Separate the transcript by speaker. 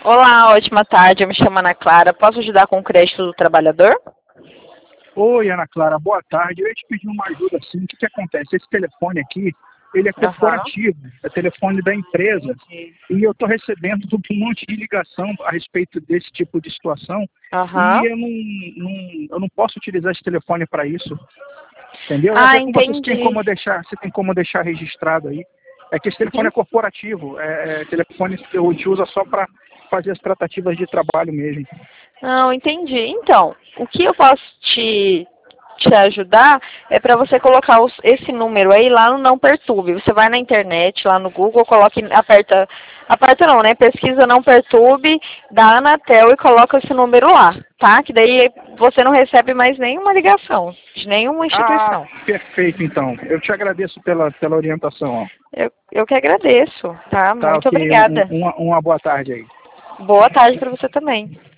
Speaker 1: Olá, ótima tarde. Eu me chamo Ana Clara. Posso ajudar com o crédito do trabalhador?
Speaker 2: Oi, Ana Clara, boa tarde. Eu ia te pedir uma ajuda assim. O que que acontece? Esse telefone aqui, ele é
Speaker 1: Aham.
Speaker 2: corporativo, é telefone da empresa, e eu estou recebendo um monte de ligação a respeito desse tipo de situação, e
Speaker 1: Aham.
Speaker 2: eu não posso utilizar esse telefone para isso, entendeu?
Speaker 1: Ah,
Speaker 2: Até com você, se tem
Speaker 1: entendi.
Speaker 2: como deixar, se tem como deixar registrado aí. É que esse telefone
Speaker 1: Sim.
Speaker 2: é corporativo, é telefone que a gente usa só para fazer as tratativas de trabalho mesmo.
Speaker 1: Não, entendi. Então, o que eu posso te ajudar é para você colocar esse número aí lá no Não Perturbe. Você vai na internet, lá no Google, coloque, aperta não, né? Pesquisa Não Perturbe da Anatel e coloca esse número lá, tá? Que daí você não recebe mais nenhuma ligação de nenhuma
Speaker 2: Ah,
Speaker 1: instituição.
Speaker 2: perfeito, então. Eu te agradeço pela orientação. Ó.
Speaker 1: Eu que agradeço, tá?
Speaker 2: Tá,
Speaker 1: Muito
Speaker 2: ok.
Speaker 1: obrigada.
Speaker 2: Uma boa tarde aí.
Speaker 1: Boa tarde para você também.